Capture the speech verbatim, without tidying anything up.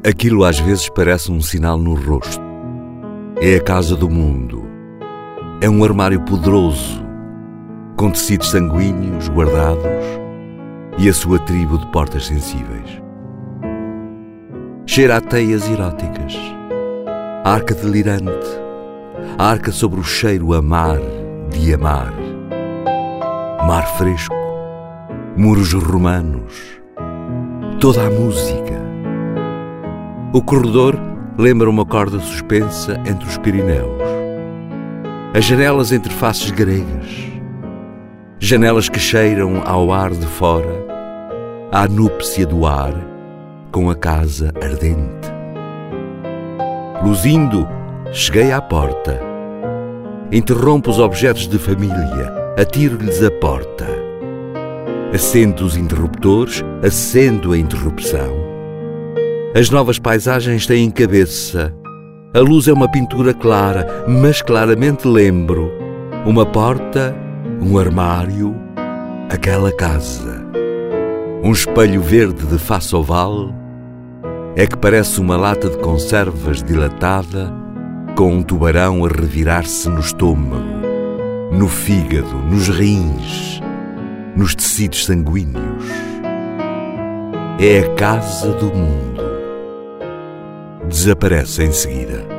Aquilo às vezes parece um sinal no rosto. É a casa do mundo. É um armário poderoso, com tecidos sanguíneos guardados e a sua tribo de portas sensíveis. Cheira a teias eróticas, a arca delirante, a arca sobre o cheiro a mar de amar. Mar fresco, muros romanos, toda a música. O corredor lembra uma corda suspensa entre os Pirineus. As janelas entre faces gregas. Janelas que cheiram ao ar de fora, à núpcia do ar, com a casa ardente. Luzindo, cheguei à porta. Interrompo os objetos de família, atiro-lhes a porta. Acendo os interruptores, acendo a interrupção. As novas paisagens têm cabeça. A luz é uma pintura clara, mas claramente lembro uma porta, um armário, aquela casa. Um espelho verde de face oval é que parece uma lata de conservas dilatada com um tubarão a revirar-se no estômago, no fígado, nos rins, nos tecidos sanguíneos. É a casa do mundo. Desaparece em seguida.